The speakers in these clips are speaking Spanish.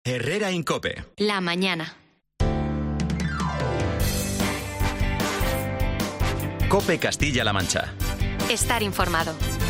Herrera Incope. La mañana. Cope Castilla-La Mancha. Estar informado.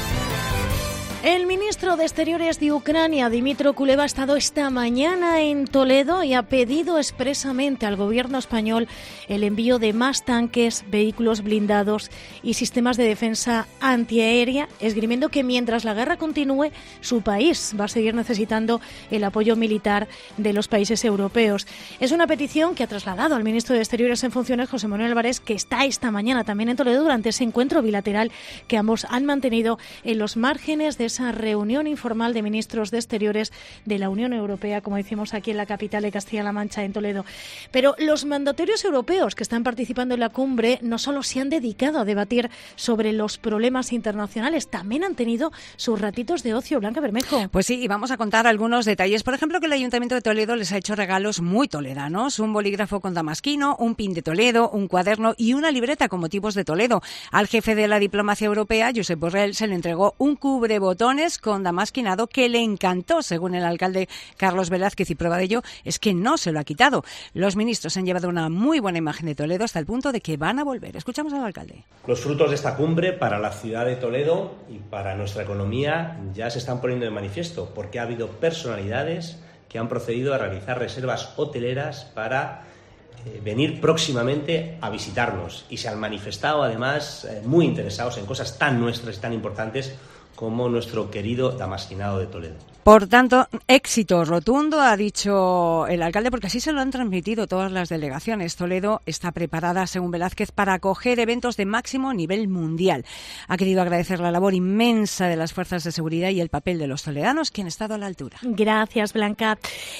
El ministro de Exteriores de Ucrania, Dmytro Kuleba, ha estado esta mañana en Toledo y ha pedido expresamente al gobierno español el envío de más tanques, vehículos blindados y sistemas de defensa antiaérea, esgrimiendo que mientras la guerra continúe, su país va a seguir necesitando el apoyo militar de los países europeos. Es una petición que ha trasladado al ministro de Exteriores en funciones, José Manuel Álvarez, que está esta mañana también en Toledo durante ese encuentro bilateral que ambos han mantenido en los márgenes de esa reunión informal de ministros de Exteriores de la Unión Europea, como decimos aquí en la capital de Castilla-La Mancha, en Toledo. Pero los mandatarios europeos que están participando en la cumbre no solo se han dedicado a debatir sobre los problemas internacionales, también han tenido sus ratitos de ocio. Blanca Bermejo. Pues sí, y vamos a contar algunos detalles. Por ejemplo, que el Ayuntamiento de Toledo les ha hecho regalos muy toledanos: un bolígrafo con damasquino, un pin de Toledo, un cuaderno y una libreta con motivos de Toledo. Al jefe de la diplomacia europea, Josep Borrell, se le entregó un cubrebotones con damasquinado que le encantó, según el alcalde Carlos Velázquez, y prueba de ello es que no se lo ha quitado. Los ministros han llevado una muy buena imagen de Toledo hasta el punto de que van a volver. Escuchamos al alcalde. Los frutos de esta cumbre para la ciudad de Toledo y para nuestra economía ya se están poniendo de manifiesto, porque ha habido personalidades que han procedido a realizar reservas hoteleras para venir próximamente a visitarnos, y se han manifestado además muy interesados en cosas tan nuestras y tan importantes como nuestro querido damasquinado de Toledo. Por tanto, éxito rotundo, ha dicho el alcalde, porque así se lo han transmitido todas las delegaciones. Toledo está preparada, según Velázquez, para acoger eventos de máximo nivel mundial. Ha querido agradecer la labor inmensa de las fuerzas de seguridad y el papel de los toledanos, que han estado a la altura. Gracias, Blanca.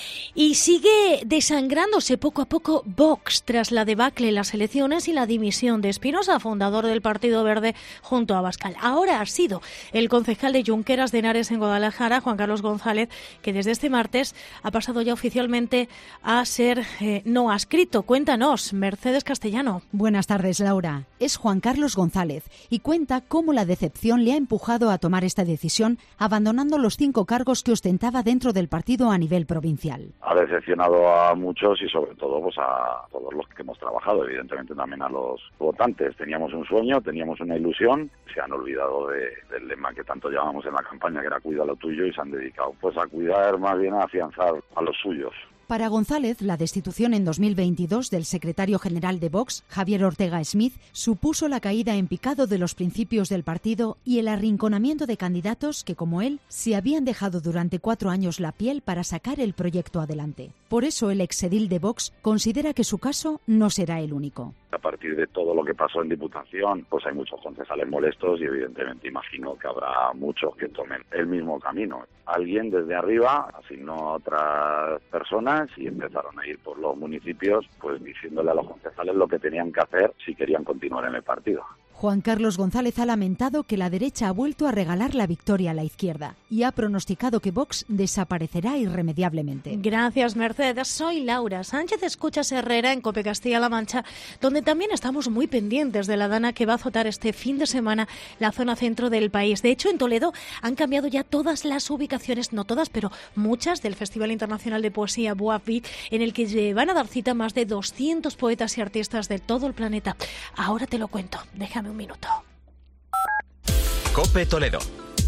Y sigue desangrándose poco a poco Vox tras la debacle en las elecciones y la dimisión de Espinosa, fundador del Partido Verde, junto a Abascal. Ahora ha sido el concejal de Junqueras de Henares en Guadalajara, Juan Carlos González, que desde este martes ha pasado ya oficialmente a ser no adscrito. Cuéntanos, Mercedes Castellano. Buenas tardes, Laura. Es Juan Carlos González y cuenta cómo la decepción le ha empujado a tomar esta decisión, abandonando los 5 cargos que ostentaba dentro del partido a nivel provincial. Ha decepcionado a muchos y sobre todo pues a todos los que hemos trabajado, evidentemente también a los votantes. Teníamos un sueño, teníamos una ilusión, se han olvidado del lema que tanto llevábamos en la campaña, que era cuida lo tuyo, y se han dedicado pues a cuidar, más bien a afianzar a los suyos. Para González, la destitución en 2022 del secretario general de Vox, Javier Ortega Smith, supuso la caída en picado de los principios del partido y el arrinconamiento de candidatos que, como él, se habían dejado durante 4 años la piel para sacar el proyecto adelante. Por eso el exedil de Vox considera que su caso no será el único. A partir de todo lo que pasó en Diputación, pues hay muchos concejales molestos y evidentemente imagino que habrá muchos que tomen el mismo camino. Alguien desde arriba asignó a otras personas y empezaron a ir por los municipios pues diciéndole a los concejales lo que tenían que hacer si querían continuar en el partido. Juan Carlos González ha lamentado que la derecha ha vuelto a regalar la victoria a la izquierda y ha pronosticado que Vox desaparecerá irremediablemente. Gracias, Mercedes. Soy Laura Sánchez. Escuchas Herrera en Cope Castilla-La Mancha, donde también estamos muy pendientes de la dana que va a azotar este fin de semana la zona centro del país. De hecho, en Toledo han cambiado ya todas las ubicaciones, no todas, pero muchas, del Festival Internacional de Poesía Boab Beat, en el que van a dar cita más de 200 poetas y artistas de todo el planeta. Ahora te lo cuento. Déjame un minuto. Cope Toledo.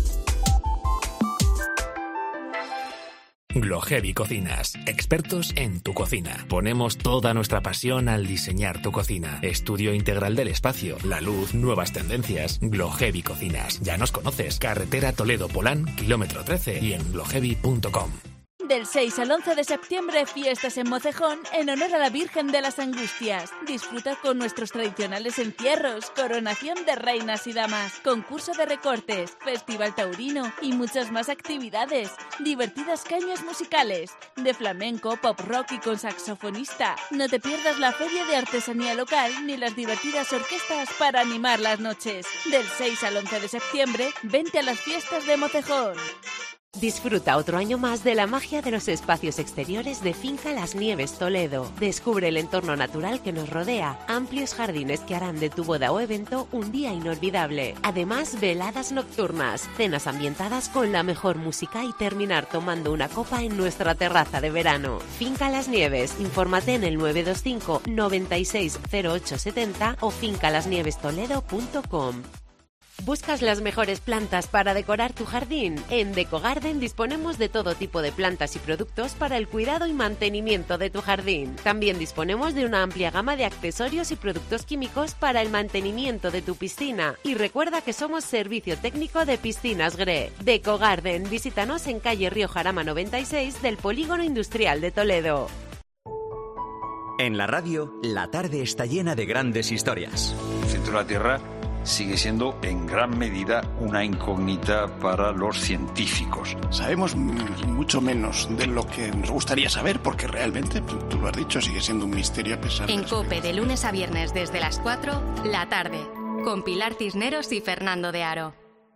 Glohevi Cocinas, expertos en tu cocina. Ponemos toda nuestra pasión al diseñar tu cocina. Estudio integral del espacio, la luz, nuevas tendencias. Glohevi Cocinas. Ya nos conoces. Carretera Toledo-Polán, kilómetro 13 y en glohevi.com. Del 6 al 11 de septiembre, fiestas en Mocejón en honor a la Virgen de las Angustias. Disfruta con nuestros tradicionales encierros, coronación de reinas y damas, concurso de recortes, festival taurino y muchas más actividades. Divertidas cañas musicales, de flamenco, pop rock y con saxofonista. No te pierdas la feria de artesanía local ni las divertidas orquestas para animar las noches. Del 6 al 11 de septiembre, vente a las fiestas de Mocejón. Disfruta otro año más de la magia de los espacios exteriores de Finca Las Nieves Toledo. Descubre el entorno natural que nos rodea, amplios jardines que harán de tu boda o evento un día inolvidable. Además, veladas nocturnas, cenas ambientadas con la mejor música y terminar tomando una copa en nuestra terraza de verano. Finca Las Nieves. Infórmate en el 925 96 08 70 o fincalasnievestoledo.com. ¿Buscas las mejores plantas para decorar tu jardín? En Decogarden disponemos de todo tipo de plantas y productos para el cuidado y mantenimiento de tu jardín. También disponemos de una amplia gama de accesorios y productos químicos para el mantenimiento de tu piscina. Y recuerda que somos servicio técnico de piscinas GRE. Decogarden, visítanos en calle Río Jarama 96 del Polígono Industrial de Toledo. En la radio, la tarde está llena de grandes historias. El centro de la Tierra sigue siendo en gran medida una incógnita para los científicos. Sabemos mucho menos de lo que nos gustaría saber porque realmente, tú lo has dicho, sigue siendo un misterio a pesar de... En COPE, de lunes a viernes desde las 4, la tarde, con Pilar Cisneros y Fernando de Aro.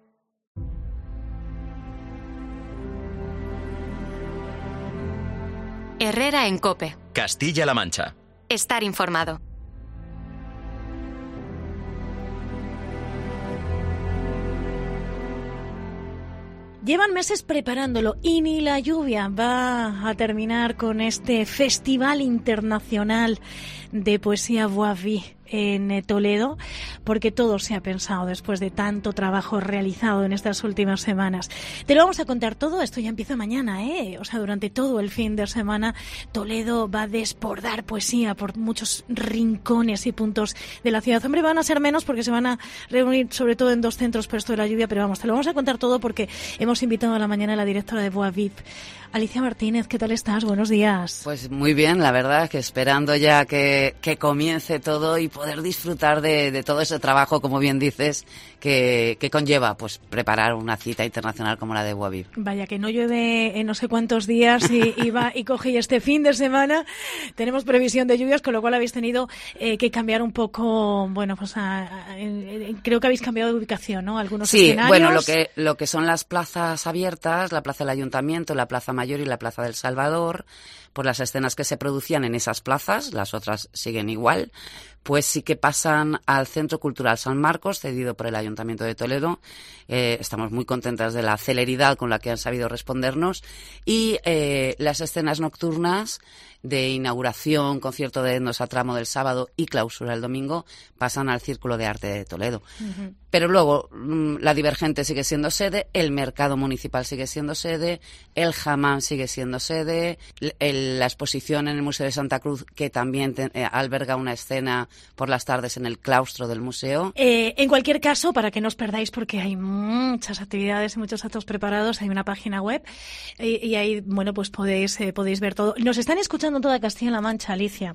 Herrera en COPE. Castilla-La Mancha. Estar informado. Llevan meses preparándolo y ni la lluvia va a terminar con este Festival Internacional de Poesía Voix Vive en Toledo, porque todo se ha pensado después de tanto trabajo realizado en estas últimas semanas. Te lo vamos a contar todo, esto ya empieza mañana, o sea, durante todo el fin de semana Toledo va a desbordar poesía por muchos rincones y puntos de la ciudad. Hombre, van a ser menos porque se van a reunir sobre todo en 2 centros por esto de la lluvia, pero vamos, te lo vamos a contar todo porque hemos invitado a la mañana a la directora de Voix Vive, Alicia Martínez. ¿Qué tal estás? Buenos días. Pues muy bien, la verdad, que esperando ya que comience todo y poder disfrutar de todo ese trabajo, como bien dices, que conlleva pues preparar una cita internacional como la de Voix Vive. Vaya, que no llueve en no sé cuántos días y coge este fin de semana. Tenemos previsión de lluvias, con lo cual habéis tenido que cambiar un poco, bueno, pues creo que habéis cambiado de ubicación, ¿no? Algunos escenarios. Bueno, lo que son las plazas abiertas, la Plaza del Ayuntamiento, la Plaza Mayor y la Plaza del Salvador, por las escenas que se producían en esas plazas, las otras siguen igual, pues sí que pasan al Centro Cultural San Marcos, cedido por el Ayuntamiento de Toledo. Estamos muy contentas de la celeridad con la que han sabido respondernos. Y las escenas nocturnas de inauguración, concierto de Etnos a tramo del sábado y clausura el domingo, pasan al Círculo de Arte de Toledo. Uh-huh. Pero luego la Divergente sigue siendo sede, el Mercado Municipal sigue siendo sede, el Hammam sigue siendo sede, la exposición en el Museo de Santa Cruz, que también alberga una escena por las tardes en el claustro del museo. En cualquier caso, para que no os perdáis, porque hay muchas actividades y muchos actos preparados, hay una página web y ahí, bueno, pues podéis ver todo. Nos están escuchando toda Castilla-La Mancha, Alicia.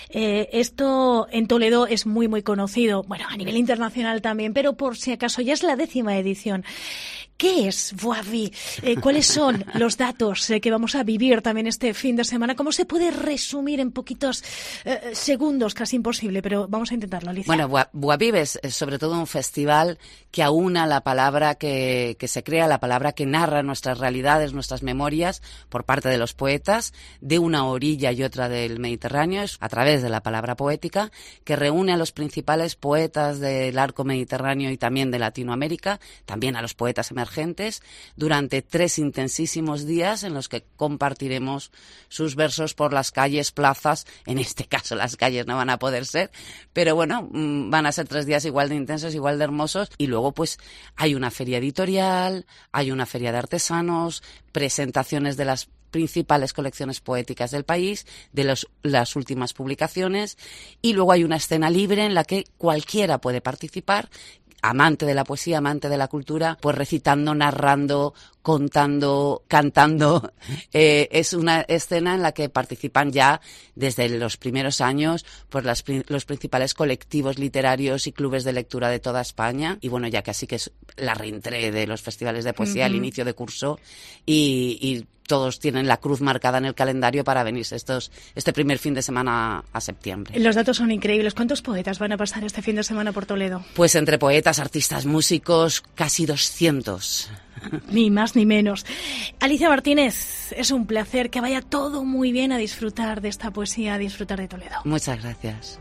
Esto en Toledo es muy, muy conocido, bueno, a nivel internacional también, pero por si acaso ya es la 10ª edición. ¿Qué es Voix Vive? ¿Cuáles son los datos que vamos a vivir también este fin de semana? ¿Cómo se puede resumir en poquitos segundos? Casi imposible, pero vamos a intentarlo, Alicia. Bueno, Voix Vive es sobre todo un festival que aúna la palabra que se crea, la palabra que narra nuestras realidades, nuestras memorias, por parte de los poetas, de una orilla y otra del Mediterráneo, a través de la palabra poética, que reúne a los principales poetas del arco mediterráneo y también de Latinoamérica, también a los poetas emergentes, durante 3 intensísimos días en los que compartiremos sus versos por las calles, plazas. En este caso las calles no van a poder ser, pero bueno, van a ser 3 días igual de intensos, igual de hermosos. Y luego pues hay una feria editorial, hay una feria de artesanos, presentaciones de las principales colecciones poéticas del país, de las últimas publicaciones, y luego hay una escena libre en la que cualquiera puede participar, amante de la poesía, amante de la cultura, pues recitando, narrando, contando, cantando. Es una escena en la que participan ya desde los primeros años pues los principales colectivos literarios y clubes de lectura de toda España. Y bueno, ya casi que es la reentrée de los festivales de poesía, el inicio de curso, y todos tienen la cruz marcada en el calendario para venirse este primer fin de semana a septiembre. Los datos son increíbles. ¿Cuántos poetas van a pasar este fin de semana por Toledo? Pues entre poetas, artistas, músicos, casi 200. Ni más ni menos. Alicia Martínez, es un placer, que vaya todo muy bien, a disfrutar de esta poesía, a disfrutar de Toledo. Muchas gracias.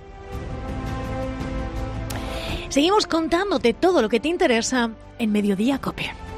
Seguimos contándote todo lo que te interesa en Mediodía COPE.